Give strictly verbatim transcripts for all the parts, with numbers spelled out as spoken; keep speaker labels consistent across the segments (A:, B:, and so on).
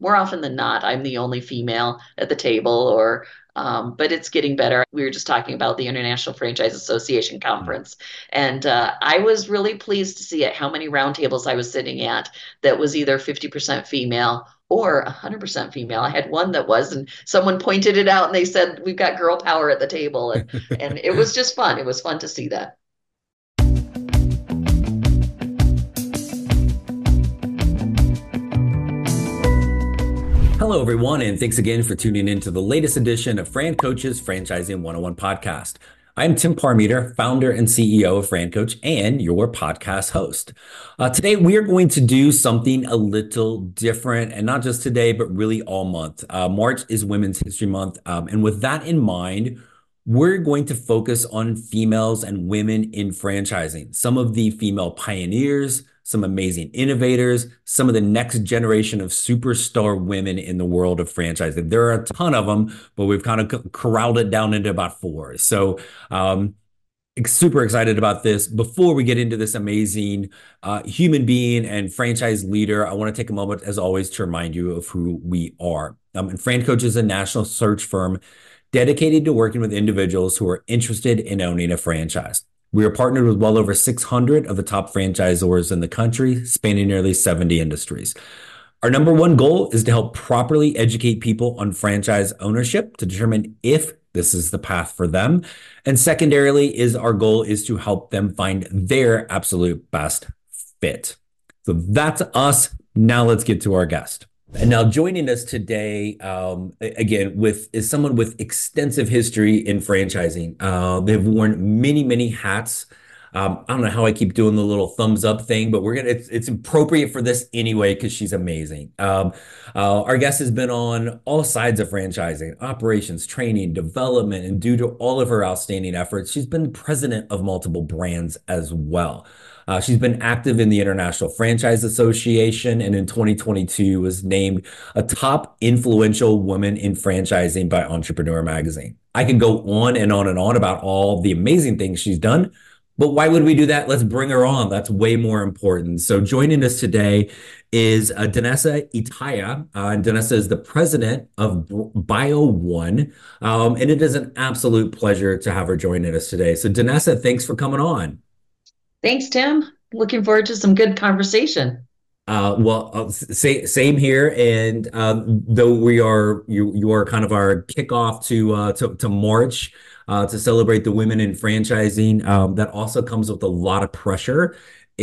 A: more often than not, I'm the only female at the table, or um, but it's getting better. We were just talking about the International Franchise Association conference, and uh, I was really pleased to see at how many roundtables I was sitting at that was either fifty percent female or one hundred percent female. I had one that was, and someone pointed it out and they said, we've got girl power at the table. And, and it was just fun. It was fun to see that.
B: Hello, everyone, and thanks again for tuning in to the latest edition of Fran Coach's Franchising one oh one podcast. I'm Tim Parmeter, founder and C E O of Fran Coach and your podcast host. Uh, today, we are going to do something a little different, and not just today, but really all month. Uh, March is Women's History Month, um, and with that in mind, we're going to focus on females and women in franchising, some of the female pioneers, some amazing innovators, some of the next generation of superstar women in the world of franchising. There are a ton of them, but we've kind of corralled it down into about four. So, um, super excited about this. Before we get into this amazing uh, human being and franchise leader, I want to take a moment, as always, to remind you of who we are. Um, and Fran Coach is a national search firm dedicated to working with individuals who are interested in owning a franchise. We are partnered with well over six hundred of the top franchisors in the country, spanning nearly seventy industries. Our number one goal is to help properly educate people on franchise ownership to determine if this is the path for them. And secondarily, is our goal is to help them find their absolute best fit. So that's us. Now let's get to our guest. And now joining us today, um, again, with is someone with extensive history in franchising. Uh, they've worn many, many hats. Um, I don't know how I keep doing the little thumbs up thing, but we're gonna. It's, it's appropriate for this anyway because she's amazing. Um, uh, our guest has been on all sides of franchising, operations, training, development, and due to all of her outstanding efforts, she's been president of multiple brands as well. Uh, she's been active in the International Franchise Association, and in twenty twenty-two was named a top influential woman in franchising by Entrepreneur Magazine. I could go on and on and on about all the amazing things she's done, but why would we do that? Let's bring her on. That's way more important. So joining us today is uh, Danessa Itaya. Uh, and Danessa is the president of Bio One. Um, and it is an absolute pleasure to have her joining us today. So Danessa, thanks for coming on.
A: Thanks, Tim. Looking forward to some good conversation.
B: Uh, well, uh, say, same here. And um, though we are, you you are kind of our kickoff to uh, to, to March uh, to celebrate the women in franchising. Um, that also comes with a lot of pressure.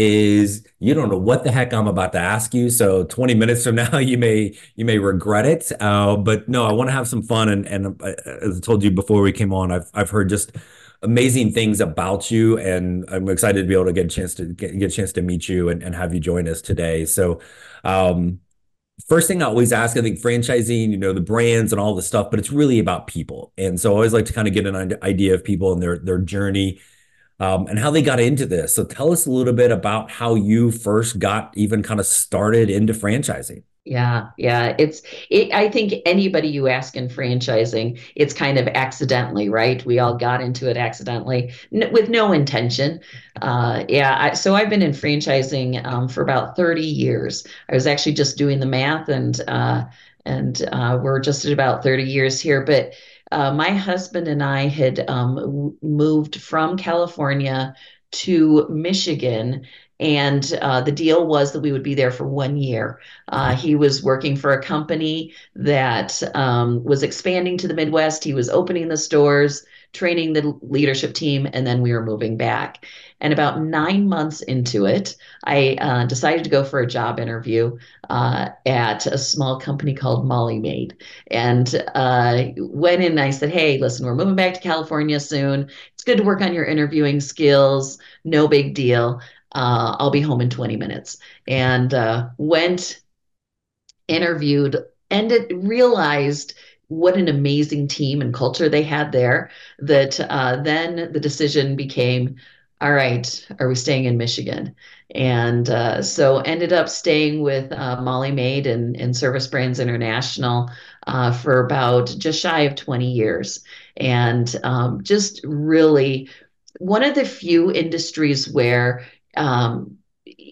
B: Is you don't know what the heck I'm about to ask you. So twenty minutes from now, you may you may regret it. Uh, but no, I want to have some fun. And and uh, as I told you before we came on, I've I've heard just amazing things about you, and I'm excited to be able to get a chance to get, get a chance to meet you and, and have you join us today. So, um, first thing I always ask, I think franchising, you know, the brands and all the stuff, but it's really about people. And so I always like to kind of get an idea of people and their their journey, um, and how they got into this. So tell us a little bit about how you first got even kind of started into franchising.
A: Yeah, yeah. It's it, I think anybody you ask in franchising, it's kind of accidentally, right? We all got into it accidentally n with no intention. Uh, yeah, I, so I've been in franchising um, for about thirty years. I was actually just doing the math, and uh, and uh, we're just at about thirty years here. But uh, my husband and I had um, w- moved from California to Michigan. And uh, the deal was that we would be there for one year. Uh, he was working for a company that um, was expanding to the Midwest. He was opening the stores, training the leadership team, and then we were moving back. And about nine months into it, I uh, decided to go for a job interview uh, at a small company called Molly Maid. And uh, went in and I said, hey, listen, we're moving back to California soon. It's good to work on your interviewing skills. No big deal. Uh, I'll be home in twenty minutes. And uh, went, interviewed, and it realized what an amazing team and culture they had there. That uh, then the decision became, all right, are we staying in Michigan? And uh, so ended up staying with uh, Molly Maid and, and Service Brands International uh, for about just shy of twenty years. And um, just really one of the few industries where um,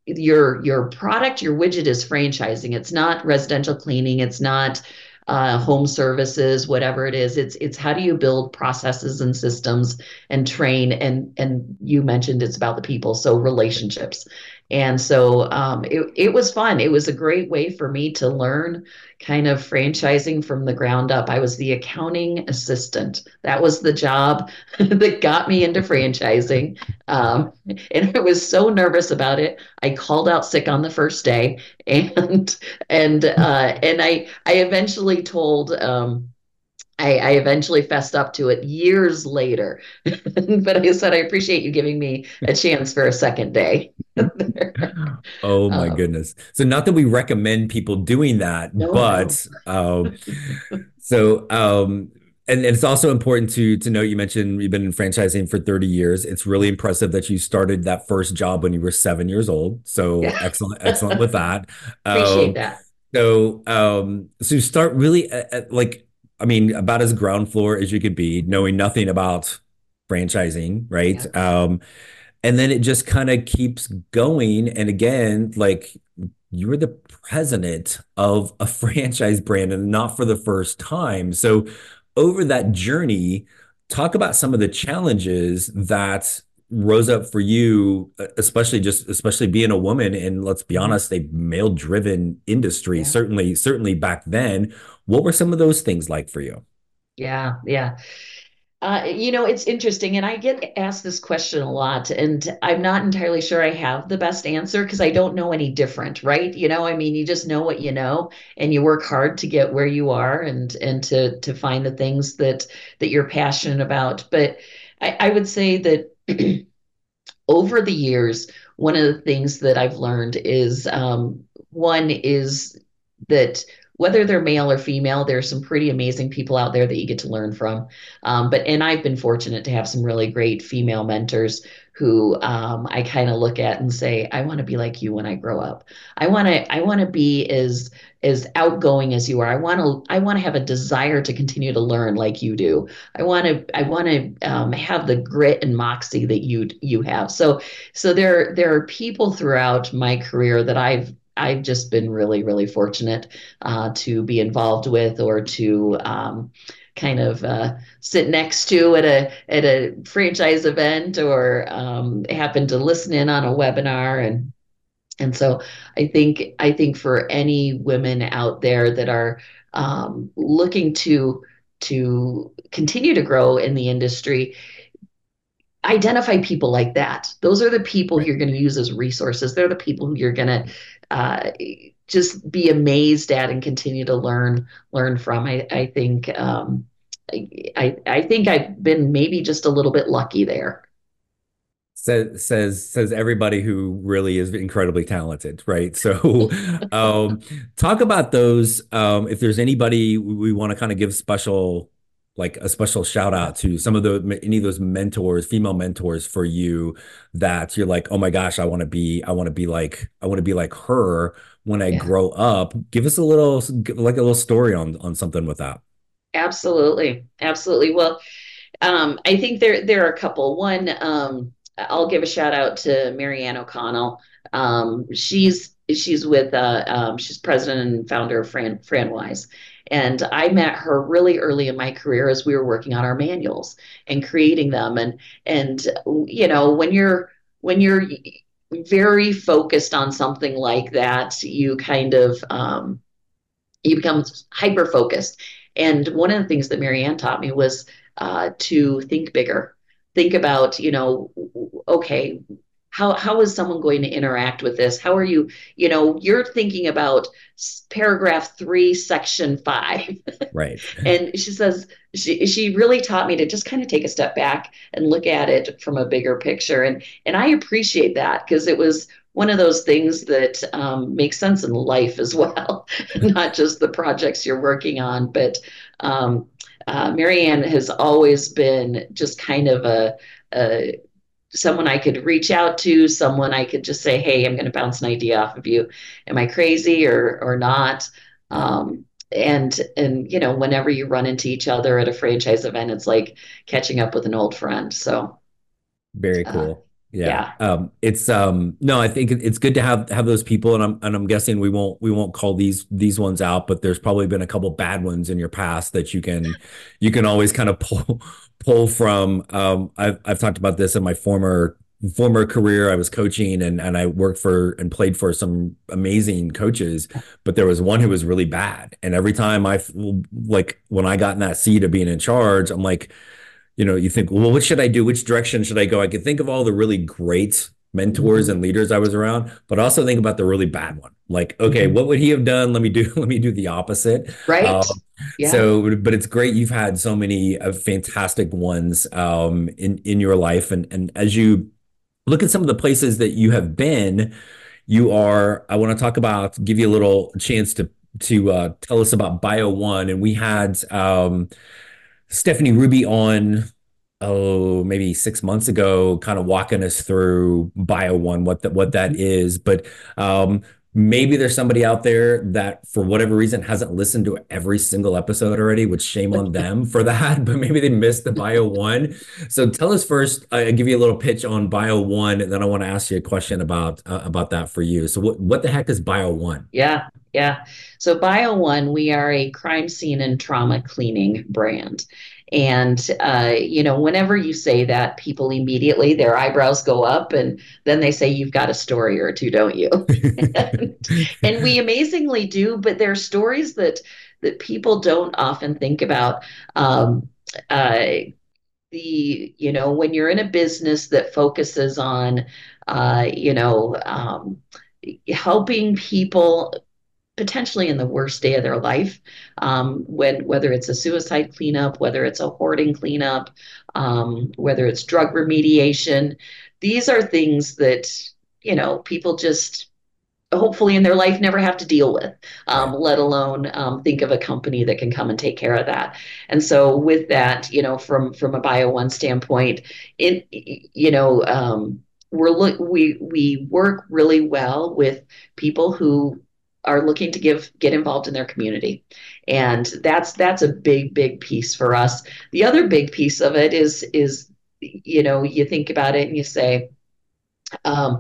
A: your your product, your widget is franchising. It's not residential cleaning. It's not uh, home services, whatever it is. It's it's how do you build processes and systems and train and and you mentioned it's about the people, so relationships. And so um, it it was fun. It was a great way for me to learn kind of franchising from the ground up. I was the accounting assistant. That was the job that got me into franchising. Um, and I was so nervous about it. I called out sick on the first day, and and uh, and I I eventually told um, I, I eventually fessed up to it years later. But I said I appreciate you giving me a chance for a second day.
B: Oh my
A: um,
B: goodness. So not that we recommend people doing that,
A: no, no,
B: but um, so um, and, and it's also important to to note you mentioned you've been in franchising for thirty years. It's really impressive that you started that first job when you were seven years old. So
A: yeah,
B: excellent, excellent with that.
A: appreciate
B: Um,
A: that.
B: so um, so you start really at, at, like I mean about as ground floor as you could be, knowing nothing about franchising, right?
A: Yeah,
B: Um, and then it just kind of keeps going. And again, like you were the president of a franchise brand and not for the first time. So over that journey, talk about some of the challenges that rose up for you, e, especially just especially being a woman in, let's be
A: mhm,
B: honest, a male-driven industry,
A: yeah,
B: certainly, certainly back then. What were some of those things like for you?
A: yeah, yeah. Uh, you know, it's interesting, and I get asked this question a lot, and I'm not entirely sure I have the best answer because I don't know any different, right? You know, I mean, you just know what you know, and you work hard to get where you are, and and to to find the things that that you're passionate about. But I, I would say that over the years, one of the things that I've learned is um, one is that whether they're male or female, there's some pretty amazing people out there that you get to learn from. Um, but and I've been fortunate to have some really great female mentors who um, I kind of look at and say, I want to be like you when I grow up. I want to I want to be as as outgoing as you are. I want to I want to have a desire to continue to learn like you do. I want to I want to um, have the grit and moxie that you you have. So so there there are people throughout my career that I've I've just been really, really fortunate uh, to be involved with or to um, kind of uh, sit next to at a at a franchise event or um, happen to listen in on a webinar and and so I think I think for any women out there that are um, looking to to continue to grow in the industry, identify people like that. Those are the people
B: Right.
A: you're going to use as resources. They're the people who you're going to uh, just be amazed at and continue to learn learn from. I, I think um, I, I think I've been maybe just a little bit lucky there.
B: Says says says everybody who really is incredibly talented, right? So, um, talk about those. Um, if there's anybody we want to kind of give special, like a special shout
A: Yeah,
B: out to some of the any of those mentors, female mentors for you that you're like, oh my gosh, I want to be, I want to be like, I want to be like her when I
A: yeah,
B: grow up. Give us a little, like a little story on on something with that.
A: absolutely, absolutely. Well, Um, I think there there are a couple. One, um, I'll give a shout out to Marianne O'Connell. Um, she's she's with uh, um, she's president and founder of Fran FranWise, and I met her really early in my career as we were working on our manuals and creating them. And and you know when you're when you're very focused on something like that, you kind of um, you become hyper focused. And one of the things that Marianne taught me was uh, to think bigger. Think about, you know, okay, how how is someone going to interact with this? How are you, you know, you're thinking about paragraph three, section five.
B: Right.
A: And she says she she really taught me to just kind of take a step back and look at it from a bigger picture. And and I appreciate that because it was one of those things that um, makes sense in life as well, not just the projects you're working on. But um, uh, Marianne has always been just kind of a, a someone I could reach out to, someone I could just say, "Hey, I'm going to bounce an idea off of you. Am I crazy or or not?" Um, and and you know, whenever you run into each other at a franchise event, it's like catching up with an old friend. So
B: Very
A: uh,
B: cool. Yeah.
A: Yeah.
B: Um, it's um no, I think it- it's good to have have those people, and I'm and I'm guessing we won't we won't call these these ones out, but there's probably been a couple bad ones in your past that you can you can always kind of pull pull from. Um, I've I've talked about this in my former former career. I was coaching and and I worked for and played for some amazing coaches, but there was one who was really bad. And every time I like when I got in that seat of being in charge, I'm like, you know, you think, well, what should I do? Which direction should I go? I could think of all the really great mentors
A: Mhm.
B: and leaders I was around, but also think about the really bad one. Like, okay,
A: Mhm.
B: what would he have done? Let me do, let me do the opposite.
A: Right.
B: Um,
A: Yeah.
B: so, but it's great you've had so many uh, fantastic ones um, in in your life, and and as you look at some of the places that you have been, you are. I want to talk about, give you a little chance to to uh, tell us about Bio One, and we had. Um, Stephanie Ruby on, oh, maybe six months ago, kind of walking us through Bio One, what that what that is. But um, maybe there's somebody out there that, for whatever reason, hasn't listened to every single episode already, which shame on them for that. But maybe they missed the Bio One. So tell us first. I give you a little pitch on Bio One, and then I want to ask you a question about uh, about that for you. So what what the heck is Bio One?
A: Yeah. Yeah. So Bio One, we are a crime scene and trauma cleaning brand. And, uh, you know, whenever you say that, people immediately, their eyebrows go up and then they say, you've got a story or two, don't you? and, and we amazingly do, but there are stories that that people don't often think about. Um, uh, the, you know, when you're in a business that focuses on, uh, you know, um, helping people potentially in the worst day of their life, um, when whether it's a suicide cleanup, whether it's a hoarding cleanup, um, whether it's drug remediation. These are things that, you know, people just hopefully in their life never have to deal with, um,
B: Right.
A: let alone um, think of a company that can come and take care of that. And so with that, you know, from from a Bio One standpoint, it you know um, we're look we we work really well with people who are looking to give get involved in their community, and that's that's a big big piece for us. The other big piece of it is is you know you think about it and you say, um,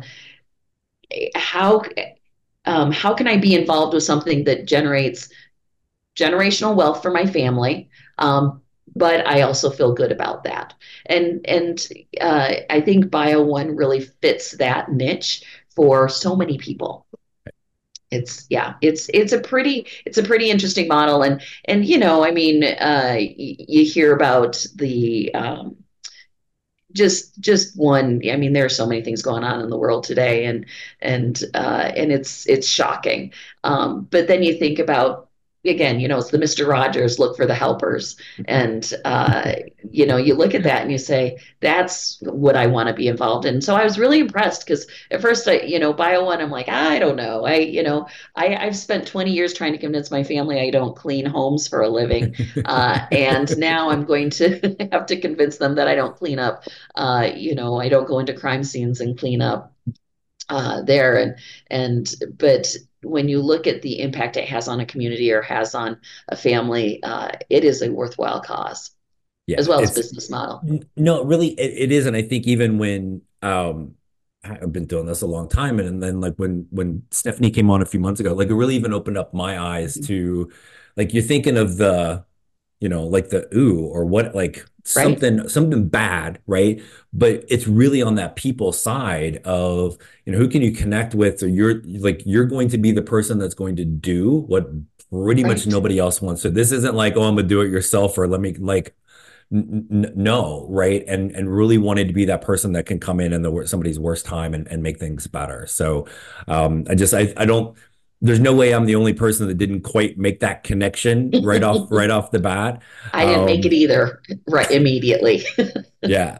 A: how um, how can I be involved with something that generates generational wealth for my family? Um, but I also feel good about that. And and uh, I think Bio One really fits that niche for so many people. It's yeah, it's it's a pretty it's a pretty interesting model, and and you know, I mean, uh, y- you hear about the um, just just one. I mean, there are so many things going on in the world today, and and uh and it's it's shocking. Um but then you think about, again, you know, it's the Mister Rogers look for the helpers, and uh you know, you look at that and you say, that's what I want to be involved in. So I was really impressed because at first, I, you know, Bio One, I'm like, I don't know, I you know, I I've spent twenty years trying to convince my family I don't clean homes for a living, uh and now I'm going to have to convince them that I don't clean up, uh, you know, I don't go into crime scenes and clean up uh, there. And and but when you look at the impact it has on a community or has on a family, uh, it is a worthwhile cause as
B: Yeah,
A: well as
B: it's
A: business model.
B: N- no, really, it, it is, and I think even when um, I've been doing this a long time, and, and then like when when Stephanie came on a few months ago, like it really even opened up my eyes to, like you're thinking of the, you know, like the ooh or what, like
A: Right,
B: something something bad, right? But it's really on that people side of, you know, who can you connect with, or you're like you're going to be the person that's going to do what pretty much
A: right.
B: nobody else wants. So this isn't like, oh, I'm gonna do it yourself, or let me like N- n- no, right? And and really wanted to be that person that can come in in the wor- somebody's worst time and, and make things better. So um, I just I I don't. There's no way I'm the only person that didn't quite make that connection right off right off the bat.
A: I didn't make
B: Um,
A: it either right immediately.
B: yeah.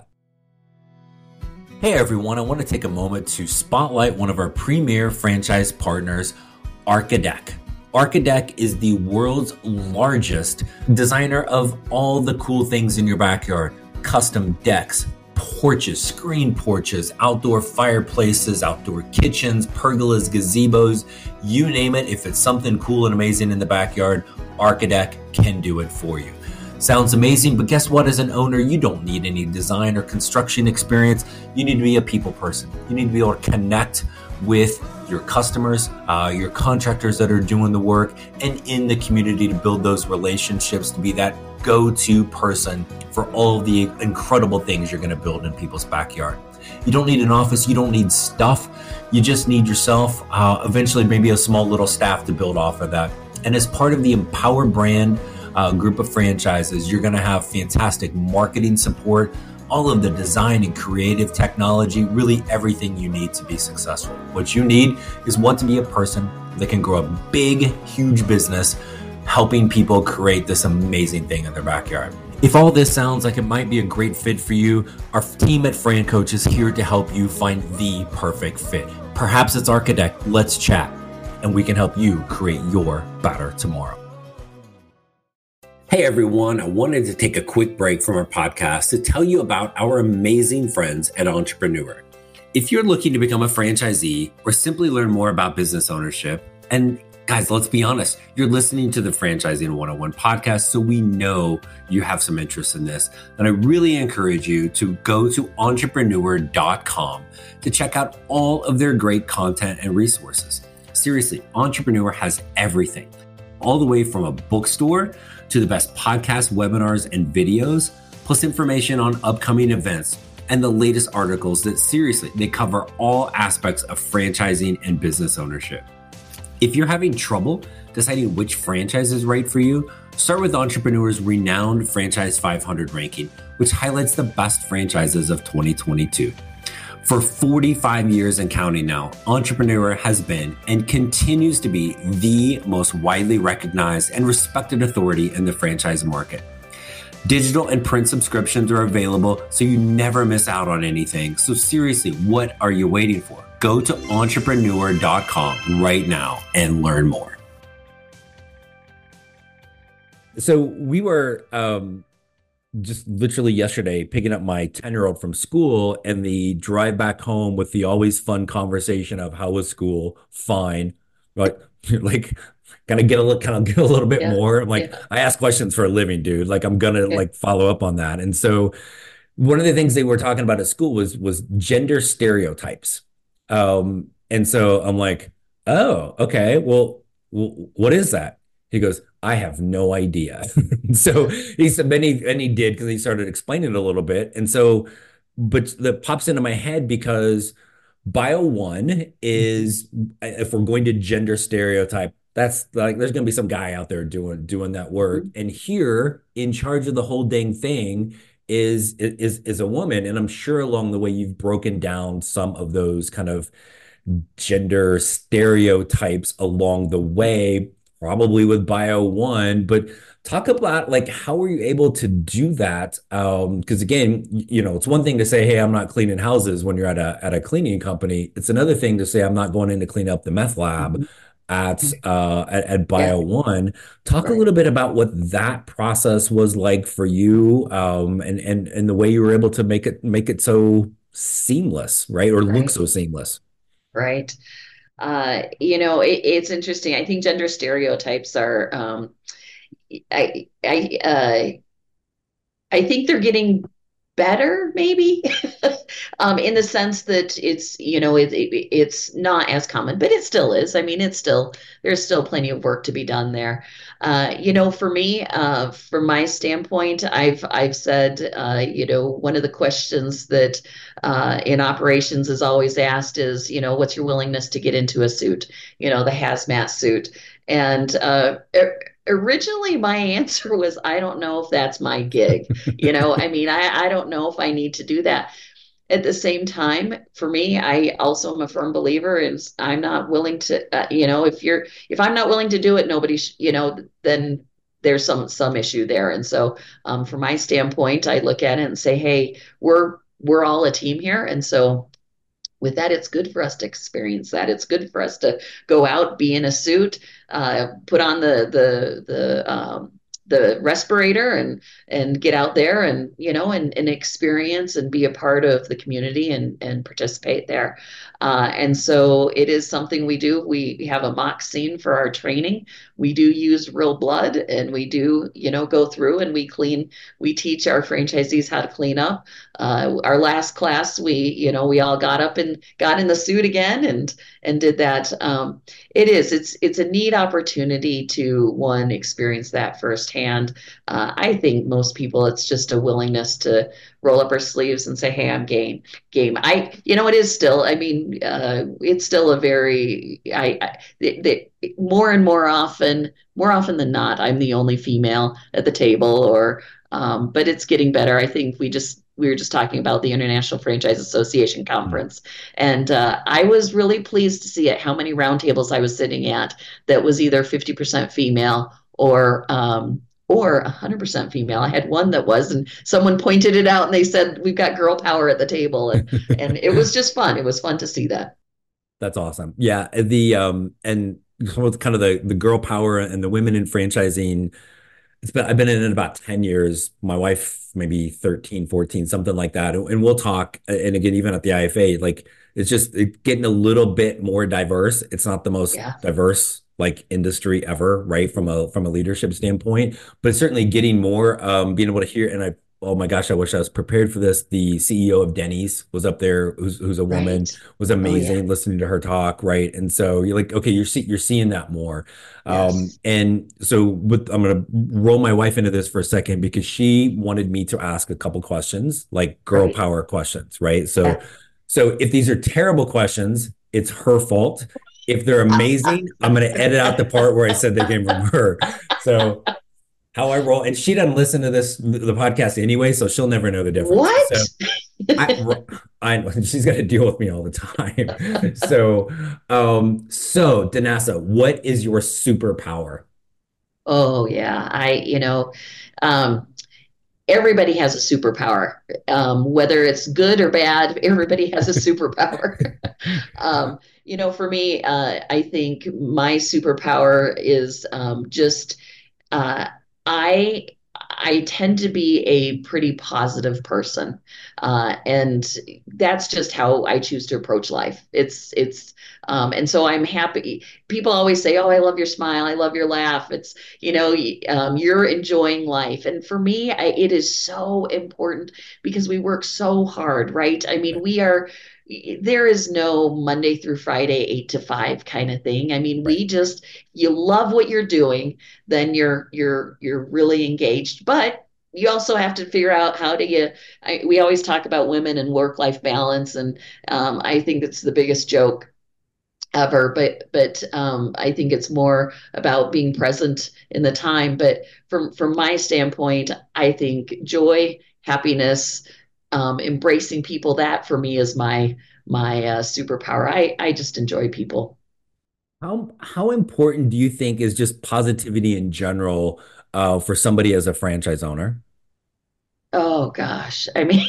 B: Hey everyone, I want to take a moment to spotlight one of our premier franchise partners, Archidec. Archidec is the world's largest designer of all the cool things in your backyard. Custom decks, porches, screen porches, outdoor fireplaces, outdoor kitchens, pergolas, gazebos, you name it. If it's something cool and amazing in the backyard, Archidec can do it for you. Sounds amazing, but guess what? As an owner, you don't need any design or construction experience. You need to be a people person. You need to be able to connect with your customers, uh, your contractors that are doing the work, and in the community to build those relationships, to be that go-to person for all the incredible things you're going to build in people's backyard. You don't need an office. You don't need stuff. You just need yourself, uh, eventually maybe a small little staff to build off of that. And as part of the Empower brand uh, group of franchises, you're going to have fantastic marketing support, all of the design and creative technology, really everything you need to be successful. What you need is want to be a person that can grow a big, huge business, helping people create this amazing thing in their backyard. If all this sounds like it might be a great fit for you, our team at Fran Coach is here to help you find the perfect fit. Perhaps it's Architect. Let's chat, and we can help you create your better tomorrow. Hey everyone, I wanted to take a quick break from our podcast to tell you about our amazing friends at Entrepreneur. If you're looking to become a franchisee or simply learn more about business ownership, and guys, let's be honest, you're listening to the Franchising one oh one podcast, so we know you have some interest in this. And I really encourage you to go to entrepreneur dot com to check out all of their great content and resources. Seriously, Entrepreneur has everything, all the way from a bookstore to the best podcasts, webinars, and videos, plus information on upcoming events and the latest articles that seriously, they cover all aspects of franchising and business ownership. If you're having trouble deciding which franchise is right for you, start with Entrepreneur's renowned Franchise five hundred ranking, which highlights the best franchises of twenty twenty-two. For forty-five years and counting now, Entrepreneur has been and continues to be the most widely recognized and respected authority in the franchise market. Digital and print subscriptions are available, so you never miss out on anything. So seriously, what are you waiting for? Go to entrepreneur dot com right now and learn more. So we were um, just literally yesterday picking up my ten-year-old from school, and the drive back home with the always fun conversation of how was school? Fine. Like, like kind of get a little, kind of get a little bit yeah. more. I'm like, yeah. I ask questions for a living, dude. Like I'm gonna yeah. like follow up on that. And so one of the things they were talking about at school was was gender stereotypes. Um, and so I'm like, oh, okay, well, w- what is that? He goes, I have no idea. So he said, and he, and he did, because he started explaining it a little bit. And so, but that pops into my head because Bio One is, if we're going to gender stereotype, that's like, there's going to be some guy out there doing, doing that work. And here in charge of the whole dang thing is is is a woman. And I'm sure along the way you've broken down some of those kind of gender stereotypes along the way, probably with Bio One. But talk about like, how were you able to do that? Um, because again, you know, it's one thing to say, hey, I'm not cleaning houses when you're at a at a cleaning company. It's another thing to say I'm not going in to clean up the meth lab. Mm-hmm. At uh at, at Bio One. Yeah. Talk right. a little bit about what that process was like for you, um, and and and the way you were able to make it make it so seamless, right, or right. look so seamless.
A: Right. Uh, you know, it, it's interesting. I think gender stereotypes are. Um, I I uh, I think they're getting better, maybe, um, in the sense that it's, you know, it, it, it's not as common, but it still is. I mean, it's still, there's still plenty of work to be done there. Uh, you know, for me, uh, from my standpoint, I've, I've said, uh, you know, one of the questions that uh, in operations is always asked is, you know, what's your willingness to get into a suit, you know, the hazmat suit. And uh, originally my answer was, I don't know if that's my gig. You know, I mean, I, I don't know if I need to do that. At the same time, for me, I also am a firm believer in I'm not willing to, uh, you know, if you're, if I'm not willing to do it, nobody, sh- you know, then there's some, some issue there. And so um, from my standpoint, I look at it and say, hey, we're, we're all a team here. And so with that, it's good for us to experience that. It's good for us to go out, be in a suit, uh, put on the the the um, the respirator and and get out there and you know and, and experience and be a part of the community and and participate there. Uh, and so it is something we do. We have a mock scene for our training. We do use real blood, and we do you know go through and we clean. We teach our franchisees how to clean up. Uh, our last class, we you know we all got up and got in the suit again and and did that. Um, it is. It's it's a neat opportunity to one experience that firsthand. Uh, I think most people, it's just a willingness to roll up our sleeves and say, "Hey, I'm game." Game. I, you know, it is still. I mean, uh, it's still a very. I, I the, the, more and more often, more often than not, I'm the only female at the table, or um, but it's getting better. I think we just we were just talking about the International Franchise Association conference, and uh, I was really pleased to see at how many roundtables I was sitting at that was either fifty percent female or um, or one hundred percent female. I had one that was, and someone pointed it out and they said, "We've got girl power at the table." And, and it was just fun. It was fun to see that.
B: That's awesome. Yeah. The, um, and kind of the, the girl power and the women in franchising. It's been, I've been in it about ten years. My wife, maybe thirteen, fourteen, something like that. And we'll talk. And again, even at the I F A, like it's just it's getting a little bit more diverse. It's not the most
A: Yeah.
B: diverse like industry ever, right? From a from a leadership standpoint, but it's certainly getting more, um, being able to hear. And I, oh my gosh, I wish I was prepared for this. The C E O of Denny's was up there, who's who's a woman,
A: Right.
B: was
A: Oh, yeah.
B: amazing listening to her talk, right? And so you're like, okay, you're see, you're seeing that more. Um,
A: Yes.
B: and so with, I'm going to roll my wife into this for a second because she wanted me to ask a couple questions, like girl
A: Right.
B: power questions, right? So,
A: Yeah.
B: so if these are terrible questions, it's her fault. If they're amazing, I'm going to edit out the part where I said they came from her. So how I roll, and she doesn't listen to this, the podcast anyway, so she'll never know the difference.
A: What?
B: So I, I, she's got to deal with me all the time. So, um, so Danessa, what is your superpower?
A: Oh, yeah. I, you know, um, everybody has a superpower, um, whether it's good or bad. Everybody has a superpower. um, you know, for me, uh, I think my superpower is um, just uh, I I tend to be a pretty positive person, uh, and that's just how I choose to approach life. It's it's um, and so I'm happy. People always say, "Oh, I love your smile. I love your laugh." It's you know um, you're enjoying life, and for me, I, it is so important because we work so hard, right? I mean, we are there is no Monday through Friday, eight to five kind of thing. I mean,
B: Right.
A: we just, you love what you're doing, then you're, you're, you're really engaged, but you also have to figure out how do you, I, we always talk about women and work-life balance. And um, I think it's the biggest joke ever, but, but um, I think it's more about being present in the time. But from, from my standpoint, I think joy, happiness, um, embracing people, that for me is my my uh, superpower. I I just enjoy people.
B: How how important do you think is just positivity in general, uh, for somebody as a franchise owner?
A: Oh gosh, I mean,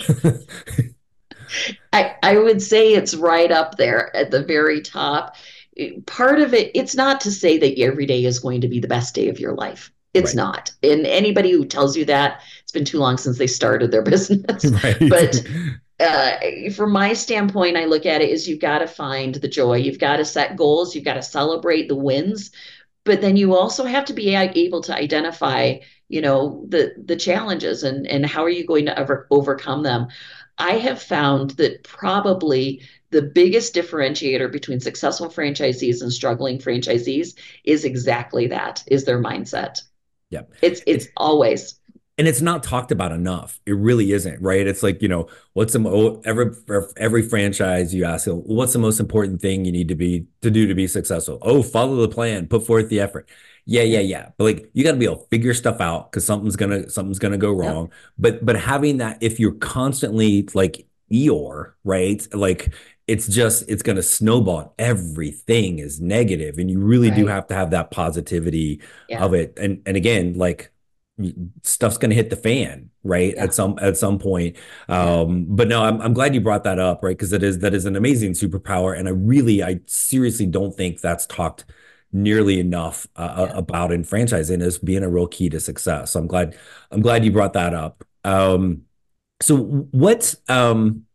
A: I I would say it's right up there at the very top. Part of it, it's not to say that every day is going to be the best day of your life. It's
B: Right.
A: not. And anybody who tells you that, it's been too long since they started their business.
B: Right.
A: But uh, from my standpoint, I look at it as you've got to find the joy. You've got to set goals. You've got to celebrate the wins, but then you also have to be able to identify, you know, the the challenges and and how are you going to ever overcome them. I have found that probably the biggest differentiator between successful franchisees and struggling franchisees is exactly that, is their mindset.
B: Yeah.
A: It's
B: It's
A: it's always.
B: and it's not talked about enough. It really isn't, right? It's like, you know, what's the mo every for every franchise you ask, well, what's the most important thing you need to be to do to be successful? Oh, follow the plan, put forth the effort. Yeah, yeah,
A: Yep,
B: yeah. But like you got to be able to figure stuff out because something's gonna something's gonna go
A: yep,
B: wrong. But but having that, if you're constantly like Eeyore, right? Like it's just it's gonna snowball. Everything is negative, and you really do
A: right.
B: have to have that positivity
A: Yeah,
B: of it. And and again, like stuff's going to hit the fan, right?
A: yeah,
B: At some at some point.
A: yeah.
B: Um, but no, I'm I'm glad you brought that up, right? Because that is that is an amazing superpower, and I really, I seriously don't think that's talked nearly enough uh,
A: Yeah.
B: about in franchising as being a real key to success. So I'm glad I'm glad you brought that up. Um, so what's um,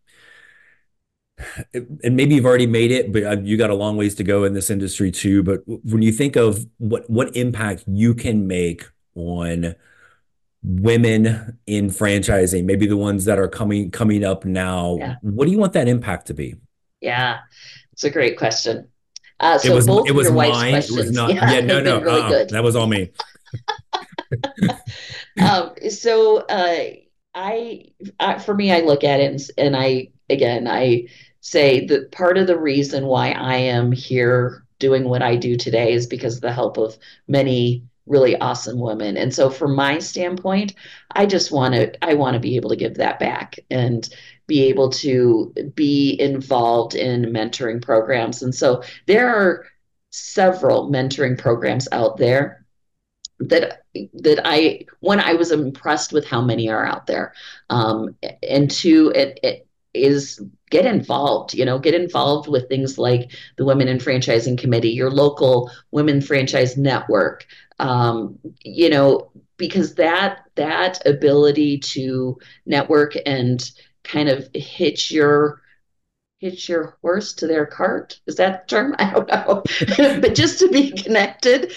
B: and maybe you've already made it, but uh, you got a long ways to go in this industry too. But when you think of what what impact you can make on women in franchising, maybe the ones that are coming coming up now,
A: Yeah.
B: what do you want that impact to be?
A: Yeah. It's a great question. Uh,
B: It
A: so
B: was
A: both
B: it
A: of
B: was
A: your wife's
B: mine. It was
A: questions,
B: not.
A: yeah,
B: Yeah, no,
A: have
B: no.
A: been really
B: Uh-uh.
A: good.
B: That was all me.
A: Um, so uh, I, I, for me, I look at it and, and I, again, I say that part of the reason why I am here doing what I do today is because of the help of many really awesome women. And so from my standpoint, I just want to, I want to be able to give that back and be able to be involved in mentoring programs. And so there are several mentoring programs out there that that I one I was impressed with how many are out there, um, and two it, it is get involved. You know, get involved with things like the Women in Franchising Committee, your local Women Franchise Network. Um, you know, because that that ability to network and kind of hitch your hitch your horse to their cart. Is that the term? I don't know. But just to be connected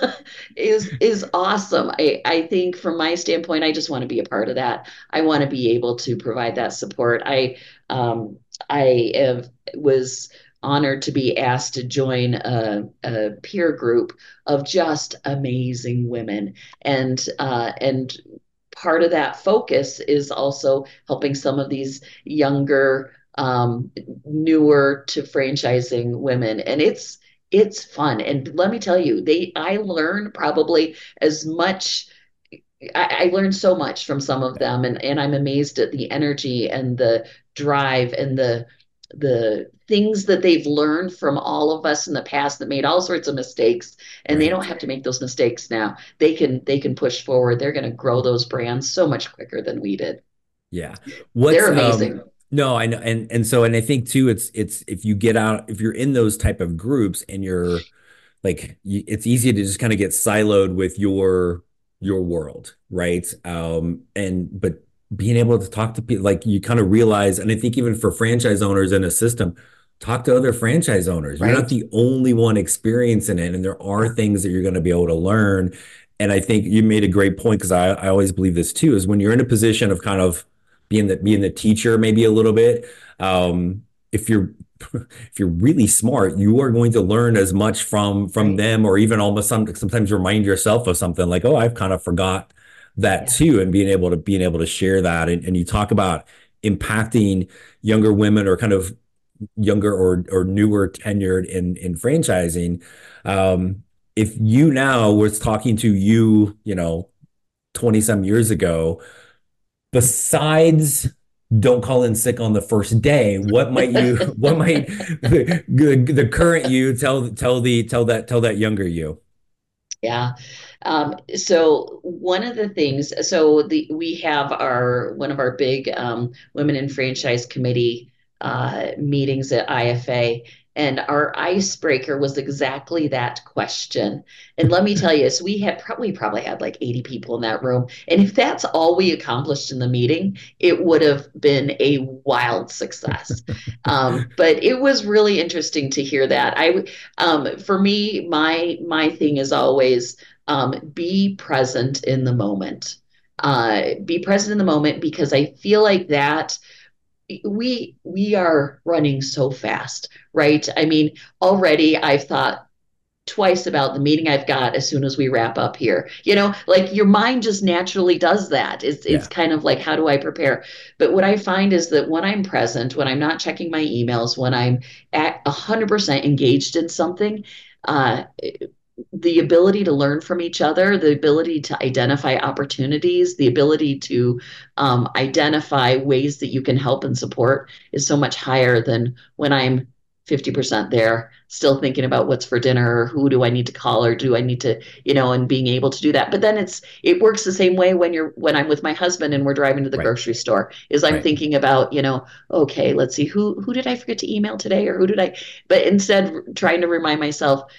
A: is is awesome. I, I think from my standpoint, I just want to be a part of that. I want to be able to provide that support. I um I have was honored to be asked to join a, a peer group of just amazing women. And uh and part of that focus is also helping some of these younger um, newer to franchising women, and it's it's fun. And let me tell you, they I learn probably as much. I, I learned so much from some of them, and and I'm amazed at the energy and the drive and the the things that they've learned from all of us in the past that made all sorts of mistakes, and they don't
B: Right.
A: have to make those mistakes now. They can they can push forward. They're going to grow those brands so much quicker than we did.
B: Yeah.
A: They're
B: What's um
A: amazing.
B: no, I know, and and so and I think too, it's it's if you get out, if you're in those type of groups and you're like y- it's easy to just kind of get siloed with your your world, right? Um, and but being able to talk to people, like you kind of realize, and I think even for franchise owners in a system, talk to other franchise owners. You're not
A: Right?
B: the only one experiencing it, and there are
A: Yeah.
B: things that you're going to be able to learn. And I think you made a great point because I, I always believe this too, is when you're in a position of kind of being the being the teacher, maybe a little bit. Um, if you're if you're really smart, you are going to learn as much from from
A: Right.
B: them, or even almost some, sometimes remind yourself of something like, oh, I've kind of forgot that
A: Yeah.
B: too, and being able to being able to share that. And, and you talk about impacting younger women or kind of younger or or newer tenured in in franchising. Um, if you now was talking to you, you know, twenty some years ago, besides don't call in sick on the first day, what might you what might the, the current you tell tell the tell that tell that younger you?
A: Yeah. Um, so one of the things, so the we have our one of our big um, Women in Franchise Committee uh, meetings at I F A, and our icebreaker was exactly that question. And let me tell you, so we had probably probably had like eighty people in that room, and if that's all we accomplished in the meeting, it would have been a wild success. Um, but it was really interesting to hear that. I um, for me, my my thing is always um, be present in the moment. Uh, be present in the moment because I feel like that we we are running so fast, right? I mean, already I've thought twice about the meeting I've got as soon as we wrap up here. You know, like your mind just naturally does that. It's it's
B: Yeah,
A: kind of like how do I prepare? But what I find is that when I'm present, when I'm not checking my emails, when I'm at one hundred percent engaged in something, uh, the ability to learn from each other, the ability to identify opportunities, the ability to um, identify ways that you can help and support is so much higher than when I'm fifty percent there, still thinking about what's for dinner or who do I need to call or do I need to, you know, and being able to do that. But then it's it works the same way when you're when I'm with my husband and we're driving to the
B: right,
A: grocery store, is I'm
B: right.
A: thinking about, you know, okay, let's see who who did I forget to email today or who did I but instead trying to remind myself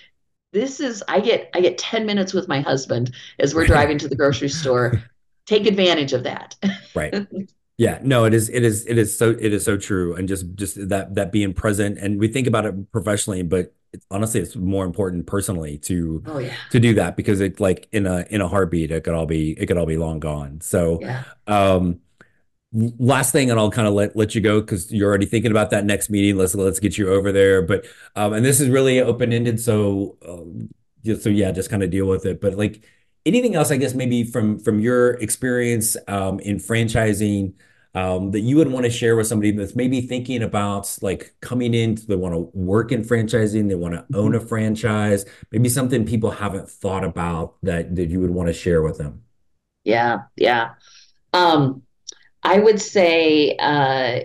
A: this is, I get, I get ten minutes with my husband as we're driving to the grocery store. Take advantage of that.
B: Right. Yeah, no, it is, it is, it is so, it is so true. And just, just that, that being present, and we think about it professionally, but it's, honestly, it's more important personally to,
A: Oh yeah.
B: to do that, because it, like in a, in a heartbeat, it could all be, it could all be long gone. So,
A: Yeah.
B: um, last thing, and I'll kind of let, let you go because you're already thinking about that next meeting. Let's, let's get you over there. But, um, and this is really open-ended. So, um, yeah, so yeah, just kind of deal with it. But like anything else, I guess, maybe from, from your experience, um, in franchising, um, that you would want to share with somebody that's maybe thinking about like coming in, they want to work in franchising, they want to own a franchise, maybe something people haven't thought about that, that you would want to share with them.
A: Yeah. Yeah. Um, I would say, uh,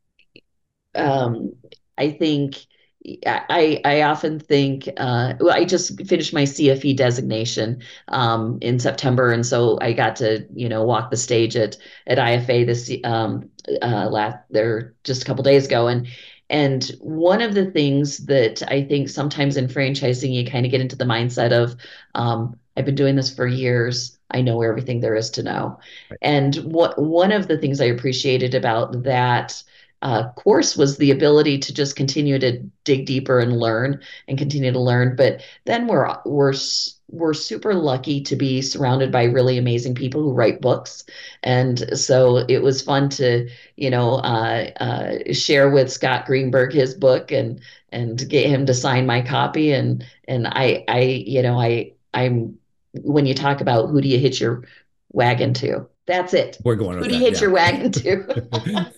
A: um, I think I I often think uh, well, I just finished my C F E designation um, in September, and so I got to you know walk the stage at at I F A this um, uh, last there just a couple days ago, and and one of the things that I think sometimes in franchising you kind of get into the mindset of um, I've been doing this for years. I know everything there is to know.
B: Right.
A: And what one of the things I appreciated about that uh, course was the ability to just continue to dig deeper and learn and continue to learn. But then we're we're we're super lucky to be surrounded by really amazing people who write books, and so it was fun to you know uh, uh, share with Scott Greenberg his book and and get him to sign my copy. And and I I you know I I'm when you talk about who do you hitch your wagon to, that's it.
B: We're going
A: Who
B: with
A: do you
B: that.
A: hitch
B: Yeah.
A: your wagon to?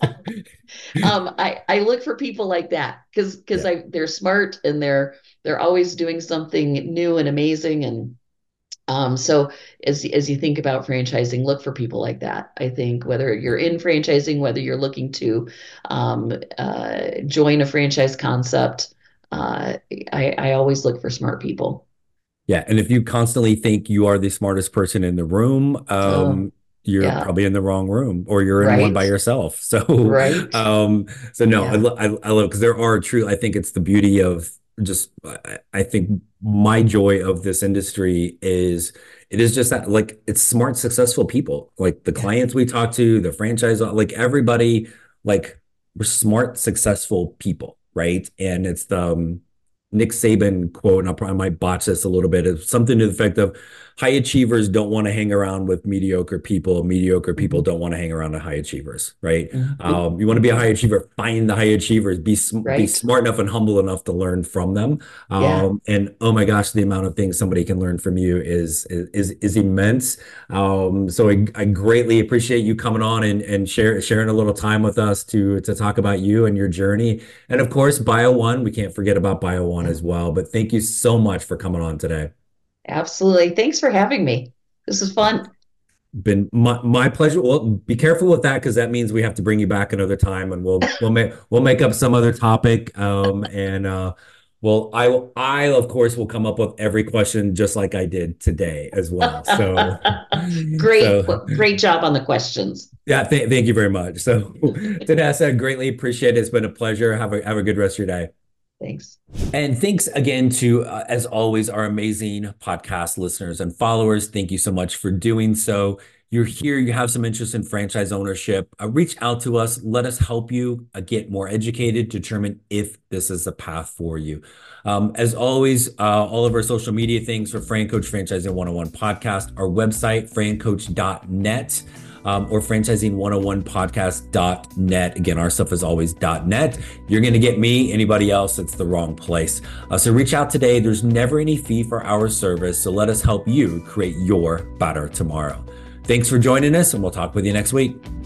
A: um, I I look for people like that because because
B: Yeah.
A: I they're smart and they're they're always doing something new and amazing. And um, so as as you think about franchising, look for people like that. I think whether you're in franchising, whether you're looking to um, uh, join a franchise concept, uh, I I always look for smart people.
B: Yeah. And if you constantly think you are the smartest person in the room,
A: Oh,
B: um, you're
A: yeah,
B: probably in the wrong room, or you're in one
A: right,
B: by yourself. So,
A: right,
B: um, so no, I,
A: yeah,
B: lo- I, I love, because there are true, I think it's the beauty of just, I, I think my joy of this industry is it is just that, like, it's smart, successful people, like the
A: yeah,
B: clients we talk to, the franchise, like everybody, like we're smart, successful people. Right. And it's the, um, Nick Saban quote, and I'll probably might botch this a little bit. It's something to the effect of high achievers don't want to hang around with mediocre people. Mediocre people
A: mhm,
B: don't want to hang around with high achievers, right?
A: mhm,
B: Um, you want to be a high achiever, find the high achievers, be sm be
A: right,
B: smart enough and humble enough to learn from them.
A: yeah.
B: Um, and oh my gosh, the amount of things somebody can learn from you is is is immense. Um, so I, I greatly appreciate you coming on and and share, sharing a little time with us to to talk about you and your journey. And of course, Bio One, we can't forget about Bio One
A: Yeah.
B: as well. But thank you so much for coming on today.
A: Absolutely. Thanks for having me. This is fun.
B: Been my, my pleasure. Well, be careful with that because that means we have to bring you back another time, and we'll we'll make we'll make up some other topic. Um, and uh, well, I will I of course will come up with every question just like I did today as well. So
A: Great,
B: so
A: great job on the questions.
B: yeah, th thank you very much. So Tanasa, greatly appreciate it. It's been a pleasure. Have a have a good rest of your day.
A: Thanks.
B: And thanks again to, uh, as always, our amazing podcast listeners and followers. Thank you so much for doing so. You're here, you have some interest in franchise ownership. Uh, reach out to us. Let us help you uh, get more educated, determine if this is a path for you. Um, as always, uh, all of our social media things for Fran Coach Franchising one oh one podcast, our website, fran coach dot net. Um, or franchising one oh one podcast dot net. Again, our stuff is always .net. You're going to get me, anybody else, it's the wrong place. Uh, so reach out today. There's never any fee for our service. So let us help you create your better tomorrow. Thanks for joining us, and we'll talk with you next week.